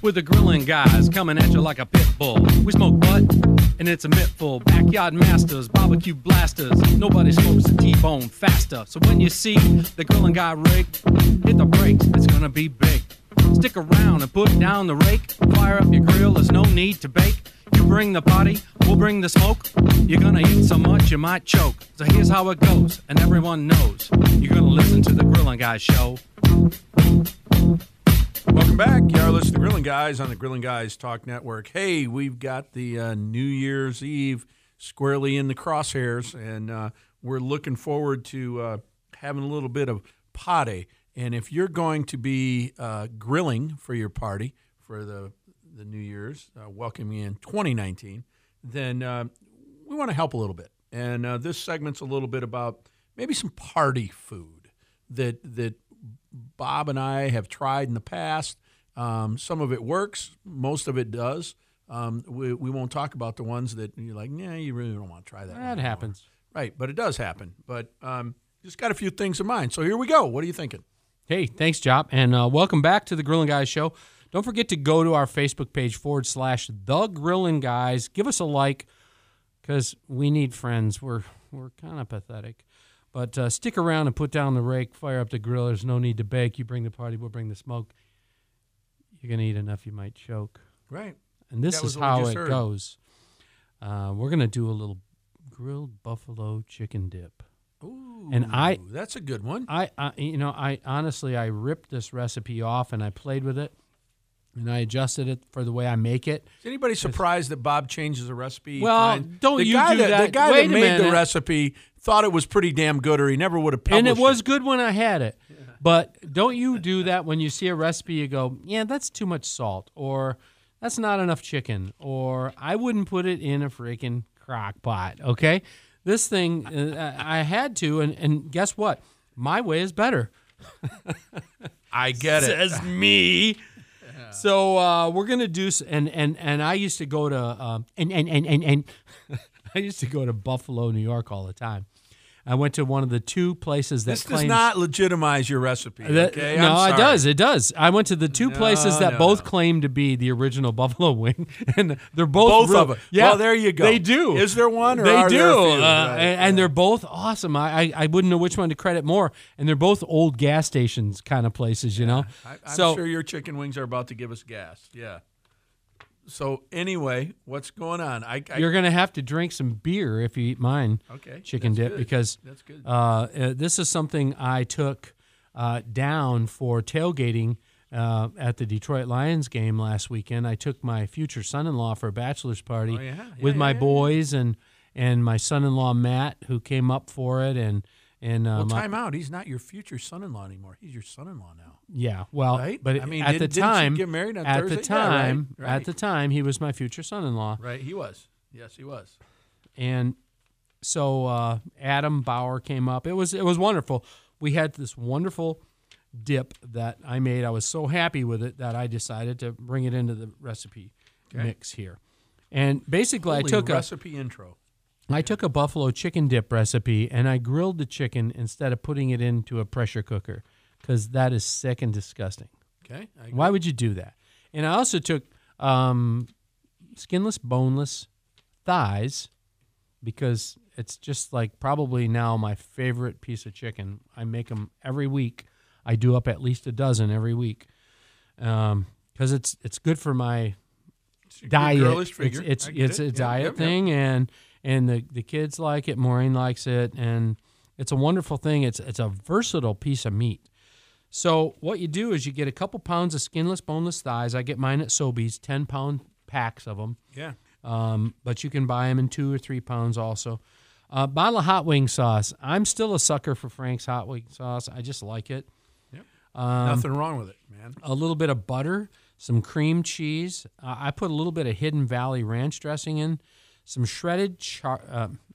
with the grilling guys coming at you like a pit bull. We smoke butt, and it's a mittful. Backyard masters, barbecue blasters. Nobody smokes a T-bone faster. So when you see the grilling guy rig, hit the brakes, it's gonna be big. Stick around and put down the rake. Fire up your grill, there's no need to bake. You bring the party, we'll bring the smoke. You're gonna eat so much you might choke. So here's how it goes, and everyone knows. You're gonna listen to the Grilling Guys show. Welcome back. You are listening to the Grilling Guys on the Grilling Guys Talk Network. Hey, we've got the New Year's Eve squarely in the crosshairs, and we're looking forward to having a little bit of party. And if you're going to be grilling for your party for the New Year's, welcoming in 2019, then we want to help a little bit. And this segment's a little bit about maybe some party food that Bob and I have tried in the past. Some of it works. Most of it does. We won't talk about the ones that you're like, nah, you really don't want to try that. That happens. Right, but it does happen. But just got a few things in mind. So here we go. What are you thinking? Hey, thanks, Jop, and welcome back to the Grilling Guys show. Don't forget to go to our Facebook page /The Grilling Guys. Give us a like, because we need friends. We're kind of pathetic. But stick around and put down the rake, fire up the grill. There's no need to bake. You bring the party, we'll bring the smoke. You're going to eat enough you might choke. Right. And this is how it goes. We're going to do a little grilled buffalo chicken dip. Ooh, and that's a good one. I honestly, I ripped this recipe off and I played with it. And I adjusted it for the way I make it. Is anybody surprised that Bob changes a recipe? Well, don't you do that. The guy that made the recipe thought it was pretty damn good, or he never would have published it. And it was good when I had it. Yeah. But don't you do that when you see a recipe, you go, yeah, that's too much salt, or that's not enough chicken, or I wouldn't put it in a freaking crock pot, okay? This thing, I had to, and guess what? My way is better. I get it. Says me. Yeah. So we're gonna do, and I used to go to and I used to go to Buffalo, New York all the time. I went to one of the two places that this does not legitimize your recipe. Okay? No, it does. It does. I went to the two places that both claim to be the original buffalo wing, and they're both of them. Yeah, well, there you go. They do. Is there one? Or they are do. There a few? And they're both awesome. I wouldn't know which one to credit more, and they're both old gas stations kind of places, you know. I'm sure your chicken wings are about to give us gas. Yeah. So anyway, what's going on? You're going to have to drink some beer if you eat mine chicken dip, because that's good. This is something I took down for tailgating at the Detroit Lions game last weekend. I took my future son-in-law for a bachelor's party with my boys and my son-in-law Matt, who came up for it, and time out. He's not your future son-in-law anymore. He's your son-in-law now. Yeah, well, right? But I mean, at the time, didn't you get married on at Thursday? the time, right. At the time, he was my future son-in-law. Right, he was. Yes, he was. And so Adam Bauer came up. It was wonderful. We had this wonderful dip that I made. I was so happy with it that I decided to bring it into the recipe mix here. And basically, I took recipe intro. I took a buffalo chicken dip recipe, and I grilled the chicken instead of putting it into a pressure cooker, because that is sick and disgusting. Okay. Why would you do that? And I also took skinless, boneless thighs, because it's just like probably now my favorite piece of chicken. I make them every week. I do up at least a dozen every week, because it's good for my diet. It's a diet thing, and the kids like it. Maureen likes it, and it's a wonderful thing. It's a versatile piece of meat. So what you do is you get a couple pounds of skinless, boneless thighs. I get mine at Sobeys, 10-pound packs of them. Yeah. But you can buy them in 2 or 3 pounds also. Bottle of hot wing sauce. I'm still a sucker for Frank's hot wing sauce. I just like it. Yep. Nothing wrong with it, man. A little bit of butter, some cream cheese. I put a little bit of Hidden Valley Ranch dressing in, some shredded sharp,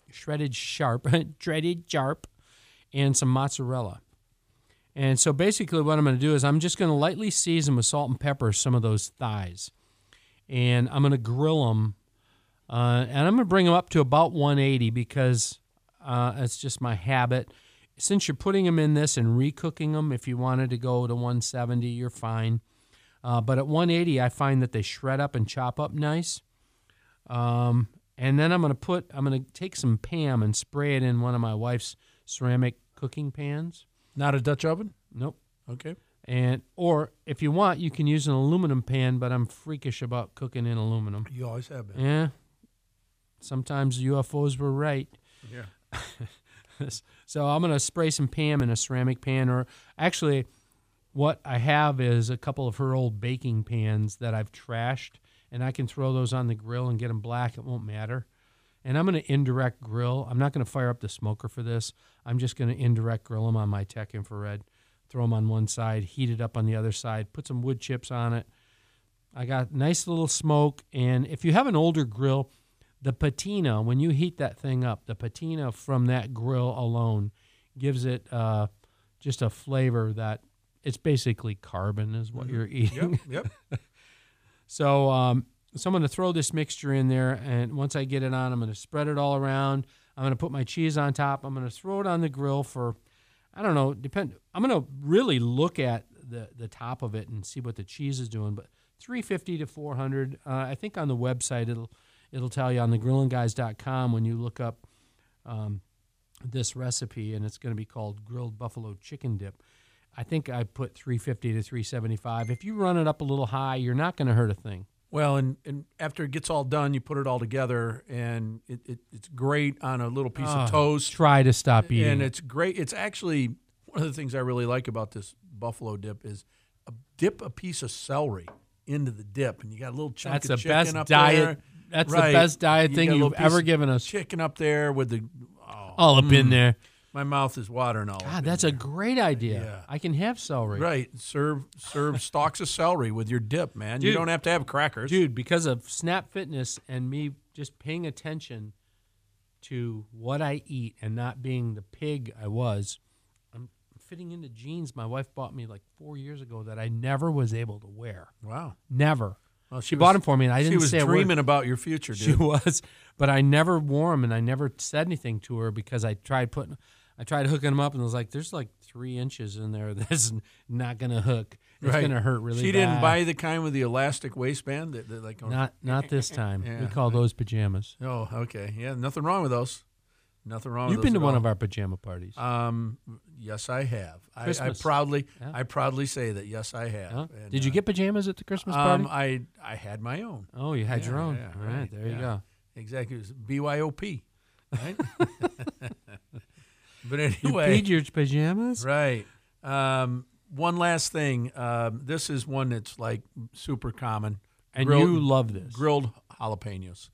and some mozzarella. And so basically what I'm going to do is I'm just going to lightly season with salt and pepper some of those thighs. And I'm going to grill them. And I'm going to bring them up to about 180, because it's just my habit. Since you're putting them in this and recooking them, if you wanted to go to 170, you're fine. But at 180, I find that they shred up and chop up nice. And then I'm gonna take some Pam and spray it in one of my wife's ceramic cooking pans. Not a Dutch oven? Nope. Okay. Or if you want, you can use an aluminum pan, but I'm freakish about cooking in aluminum. You always have been. Yeah. Sometimes UFOs were right. Yeah. So I'm going to spray some Pam in a ceramic pan, or actually what I have is a couple of her old baking pans that I've trashed, and I can throw those on the grill and get them black. It won't matter. And I'm going to indirect grill. I'm not going to fire up the smoker for this. I'm just going to indirect grill them on my Tech Infrared. Throw them on one side, heat it up on the other side, put some wood chips on it. I got nice little smoke. And if you have an older grill, the patina, when you heat that thing up, the patina from that grill alone gives it just a flavor that it's basically carbon is what you're eating. Yep. So I'm going to throw this mixture in there, and once I get it on, I'm going to spread it all around. I'm going to put my cheese on top. I'm going to throw it on the grill for, I don't know, I'm going to really look at the top of it and see what the cheese is doing, but 350 to 400. I think on the website it'll tell you on thegrillandguys.com when you look up this recipe, and it's going to be called grilled buffalo chicken dip. I think I put 350 to 375. If you run it up a little high, you're not going to hurt a thing. Well, and after it gets all done, you put it all together, and it's great on a little piece of toast. Try to stop eating. And it's great. It's actually one of the things I really like about this buffalo dip is dip a piece of celery into the dip, and you got a little chunk of chicken up there. That's the best diet thing you've ever given us. Chicken up there with the all up in there. My mouth is watering all. God, that's a great idea. Yeah. I can have celery. Right. Serve stalks of celery with your dip, man. Dude, you don't have to have crackers. Dude, because of Snap Fitness and me just paying attention to what I eat and not being the pig I was, I'm fitting into jeans my wife bought me like 4 years ago that I never was able to wear. Wow. Never. Well, she bought them for me, and I didn't say a word. She was dreaming about your future, dude. She was, but I never wore them, and I never said anything to her because I tried hooking them up, and it was like, there's like 3 inches in there that's not going to hook. It's going to hurt really bad. She didn't buy the kind with the elastic waistband? That like Not this time. Yeah. We call those pajamas. Oh, okay. Yeah, nothing wrong with those. Nothing wrong with those. You've been to at one all. of our pajama parties. Yes, I have. I Christmas. proudly say that. Yes, I have. Huh? And, Did you get pajamas at the Christmas party? I had my own. Oh, you had your own. Yeah, All right, there you go. Exactly. It was BYOP. Right? But You anyway. peed your pajamas? Right. One last thing. This is one that's like super common. And you love this. Grilled jalapenos.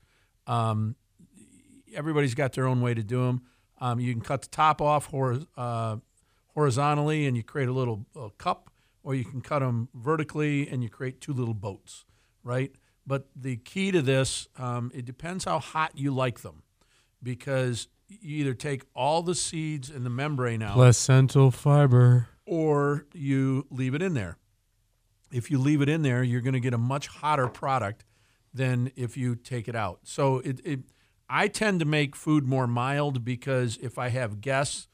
Everybody's got their own way to do them. You can cut the top off horizontally and you create a little cup, or you can cut them vertically and you create 2 little boats, right? But the key to this, it depends how hot you like them, because you either take all the seeds and the membrane out, Placental fiber. or you leave it in there. If you leave it in there, you're going to get a much hotter product than if you take it out. So I tend to make food more mild, because if I have guests,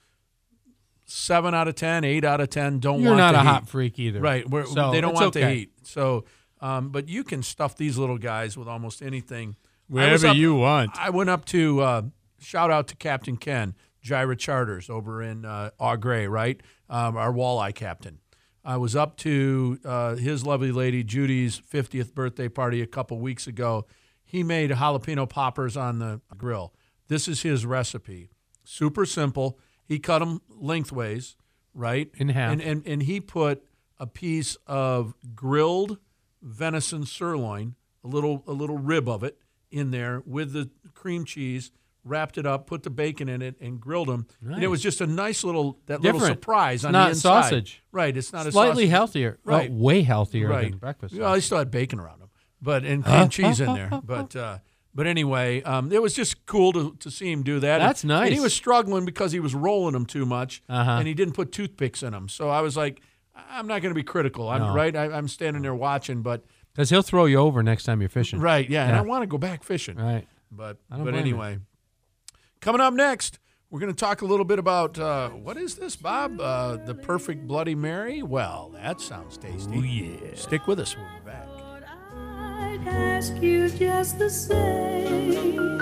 7 out of 10, 8 out of 10 don't want the heat. You're not a hot freak either. Right. So they don't want the okay. heat. So, but you can stuff these little guys with almost anything. Wherever you want. I went up to, shout out to Captain Ken, Gyra Charters over in Au Gres, right? Our walleye captain. I was up to his lovely lady Judy's 50th birthday party a couple weeks ago. He made jalapeno poppers on the grill. This is his recipe. Super simple. He cut them lengthways, right? In half. And he put a piece of grilled venison sirloin, a little rib of it in there with the cream cheese, wrapped it up, put the bacon in it, and grilled them. Nice. And it was just a nice little surprise on the inside. Not sausage. Right. It's not slightly a sausage. healthier. Right. Well, way healthier right. than breakfast. Well, he still had bacon around him, and cream cheese in there. But anyway, it was just cool to see him do that. That's nice. And he was struggling because he was rolling them too much, and he didn't put toothpicks in them. So I was like, I'm not going to be critical. I'm standing there watching, but because he'll throw you over next time you're fishing. Right, yeah. And I want to go back fishing. Right. But blame anyway, coming up next, We're going to talk a little bit about, what is this, Bob? The Perfect Bloody Mary? Well, that sounds tasty. Oh, yeah. Stick with us. We'll be back. I'd ask you just the same.